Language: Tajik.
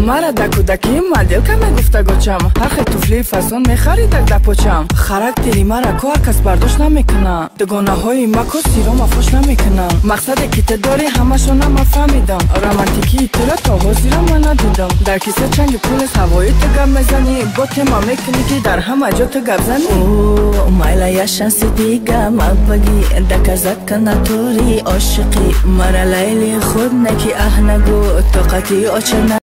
мара да кӯдаки моделка мегуфтагочам ҳархел туфли фасон мехаридак да почам характери мара ко ҳар кас бардошт намекуна дугонаҳои мако сирома фош намекунам мақсаде ки ты дори ҳамашона ман фаҳмидам романтикии тура то ҳозира ман надидам дар киса чанги пулес ҳавои ту гап мезанӣ бо тема мекунӣ ки дар ҳама ҷо ту гап занӣ майла я шанси дига мабаги даказат канатори ошиқи мара лайли худ наки аҳнагу тоқати очана